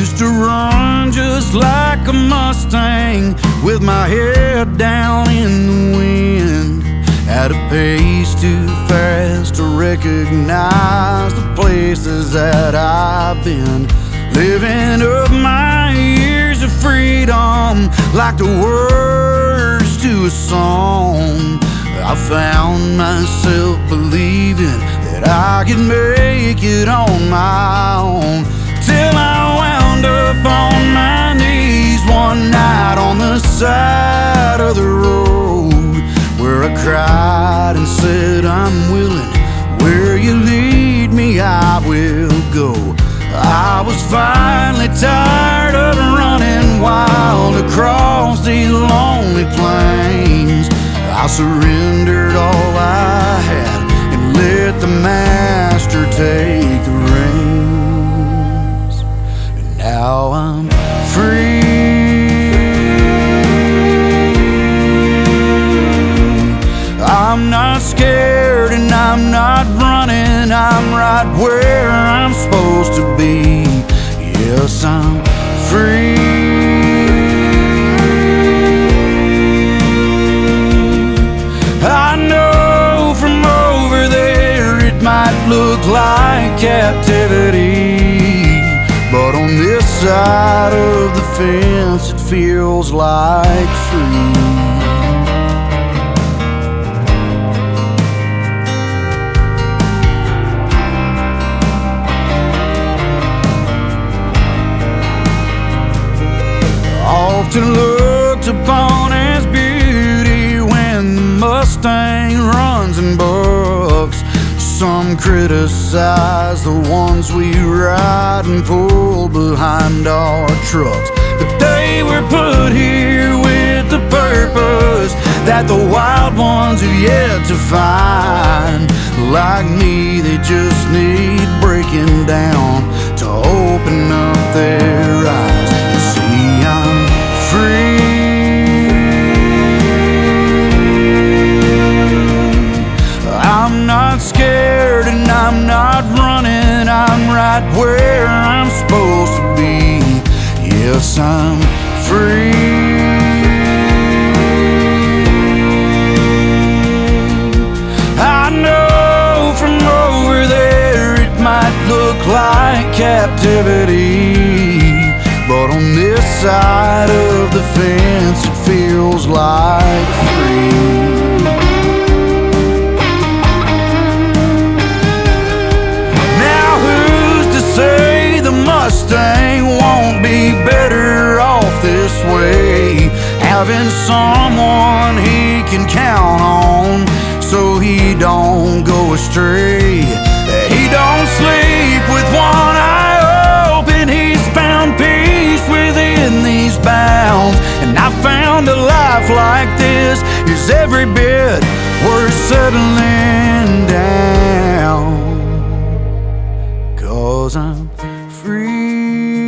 used to run just like a Mustang, with my head down in the wind, at a pace too fast to recognize the places that I've been. Living up my years of freedom like the words to a song. I found myself believing that I could make it on my own, till I wound up on my knees one night on the side of the road, where I cried and said, I'm willing, where you lead me I will go. I was finally tired of running wild across these lonely plains. I surrendered all I had and let the master take the reins. And now I'm free. I'm not scared and I'm not running. I'm right where I'm supposed to be. Yes, I'm free. I know from over there it might look like captivity, but on this side of the fence it feels like free. Often looked upon as beauty when the Mustang runs and bucks. Some criticize the ones we ride and pull behind our trucks, but they were put here with the purpose that the wild ones have yet to find. Like me, they just need breaking down to open up their eyes and see I'm free. I'm not scared and I'm not running. I'm right where I'm supposed to be. Yes, I'm free. I know from over there it might look like captivity, but on this side of the fence it feels like free. Now who's to say the Mustang won't be better off this way, having someone he can count on so he don't go astray. He don't sleep with one eye open, he's found peace within these bounds. And I found a life like this is every bit worth settling down, 'cause I'm free.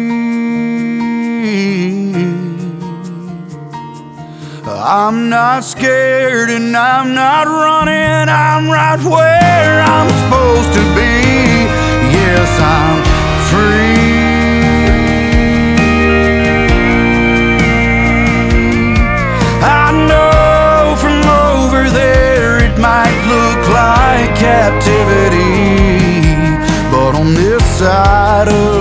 I'm not scared and I'm not running. I'm right where I'm supposed to be. Yes, I'm free. I know from over there it might look like captivity, but on this side of